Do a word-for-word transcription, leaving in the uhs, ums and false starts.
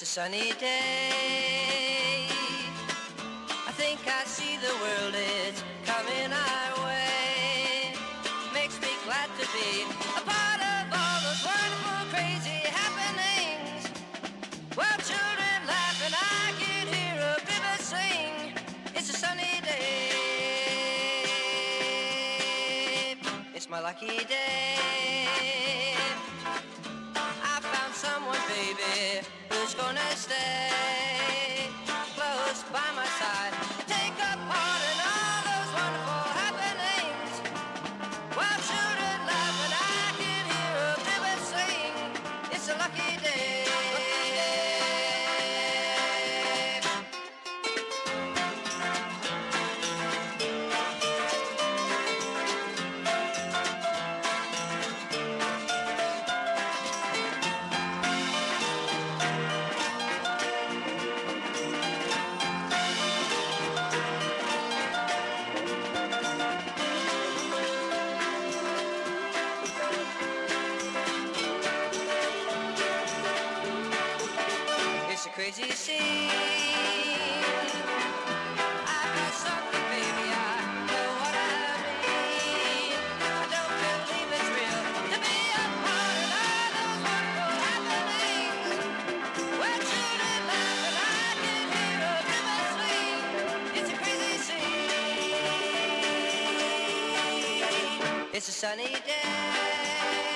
It's a sunny day. I think I see the world is coming our way. Makes me glad to be a part of all those wonderful, crazy happenings. While children laugh and I can hear a river sing. It's a sunny day. It's my lucky day. I found someone, baby, who's gonna stay close by my side and take a part in all those wonderful happenings. While children laugh and I can hear a river sing. It's a lucky day. It's a crazy scene. I've got something, baby, I know what I mean. I don't believe it's real to be a part of all those wonderful happenings. Where children laugh and I can hear a river swing. It's a crazy scene. It's a sunny day.